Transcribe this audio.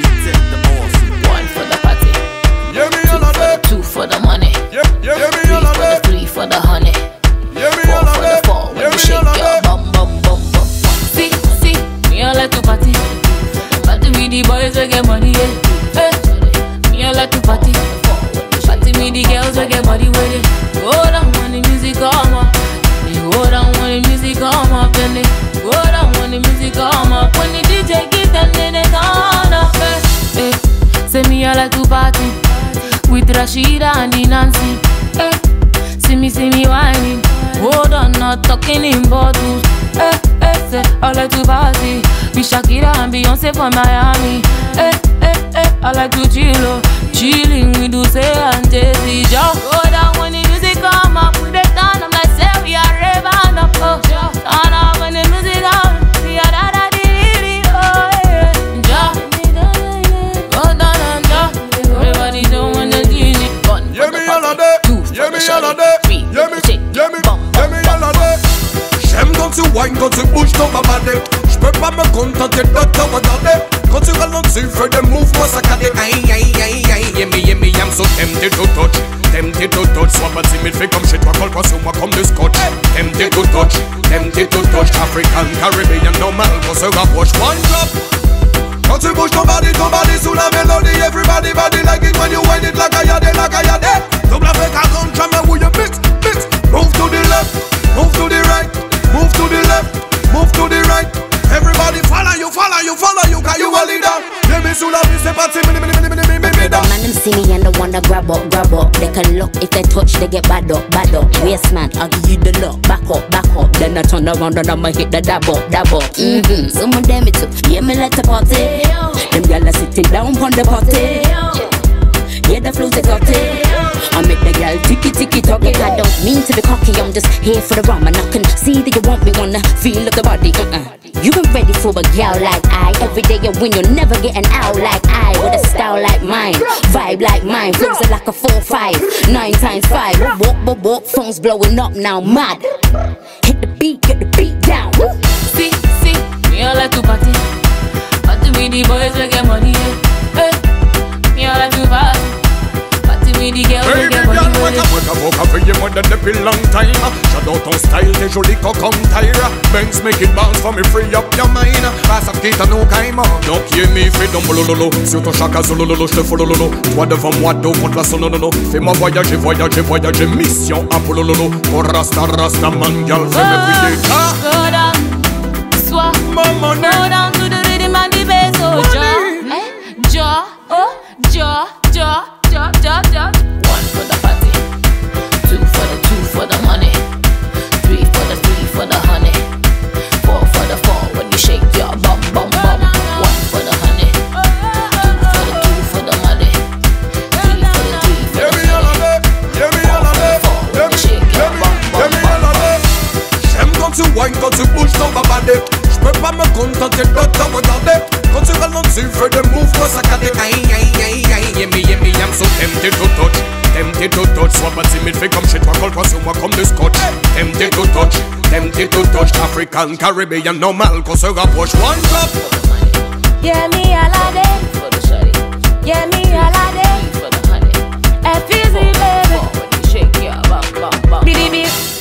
the boss. One for the party, Yeah, me all of that. two for the money, Yeah, me all of that. three for the honey, Yeah, me four all of for the that. four. When Yeah, you me shake all of your that. bum bum bum bum. See, me I like to party. Party with the boys who get money, yeah. Me I like to party. Party with the girls who get body with it. Go down when the music come up. They go down when the music come up. And they go down when the music come up. When the DJ give them, then they turn up. Say me I like to party with Rashida and the Nancy. See me whining. Hold on, not talking in bottles. Say I like to party with Shakira and Beyonce from Miami. I like to chilling with Dulce and Jay-Z. Just go down when the music come up. With the turn, I'm like, say we are raving up. Turn up when the music come. We are da-da-dee-dee-dee, oh yeah. Just go down and just everybody don't want the DJ. One Yeah, for me the all of party, that. two for Yeah, the me all of shawty, that. three Yeah, for me, the chick. yeah, me, Bum, yeah, bum, me bum, all of that. J'aime quand tu whines, quand tu bouges ton babadé. J'peux pas me contenter de te regarder. Quand tu ralentis, fais des mouvements saccadés. Aïe, aïe, aïe, aïe. Yeah, me, I'm so tempted to touch. Tempted to touch. Sois pas timide, fais comme chez toi, colle-toi sur moi comme du scotch. Tempted to touch. Tempted to touch. African, Caribbean, normal, qu'on se rapproche. One drop. Quand tu bouges ton body sous la mélodie. Everybody body like it when you whine it like a yardé, like a yardé. Double avec un grand jamais où you mix. Move to the left, move to the right. Move to the left, move to the right. Everybody follow you, cause you a leader. Yeah, me sous la vie, c'est parti, The man them see me and they wanna grab up. They can look if they touch, they get bad up. Waste man, I'll give you the look. Back up. Then I turn around and I'ma hit the dab up. Some of them it too. Yeah, me let the party. Them gyal are sitting down on the party. Yeah, the flows they got it. I make the girl ticky talk. I don't mean to be cocky, I'm just here for the rum. And I can see that you want me, wanna feel of the body. You been ready for a gal like I. Every day you win, you're never getting out like I. With a style like mine, vibe like mine. Flows are like a 4-5, 9 times 5. Walk, phones blowing up now, mad. Hit the beat, get the beat down. See, me I like to party. Party with the boys who get money, me I like to party. Party with the girls who baby get girl, money, wake up, veillez moi depuis long time. J'adore ton style, t'es jolie comme Tyra. Banks make it bounce for me, free up your mind. Passe à quitte à nos caïmans. Donc yé mi fais ton bolololo. Sur ton chaka solololo, j'te folololo. Toi devant moi, dos contre la sonololo. Fais-moi voyager, mission Apolololo. Oh rasta man, girl, fais-moi briller. Go down, swap, Maman, go down to the rhythm and the bass, oh jaw. One for the party, two for the money, three for the honey, four when you shake your bum. One for the honey, two for the money, three for the honey, four when you shake your bum. J'aime quand tu whines, quand tu bouges ton babadé. J'peux pas me contenter de te regarder. Quand tu ralentis, fais des mouvements saccadés. Aïe, yeah, me, I'm so tempted to touch. Sois pas timide, fais comme chez toi, colle-toi sur moi comme du scotch. Tempted to touch. African, Caribbean, normal, qu'on se rapproche. One drop. Yeah, me I like it. For the shawty. Yeah, me I like it. For the honey. F-easy, baby. When you shake your bum. Beep.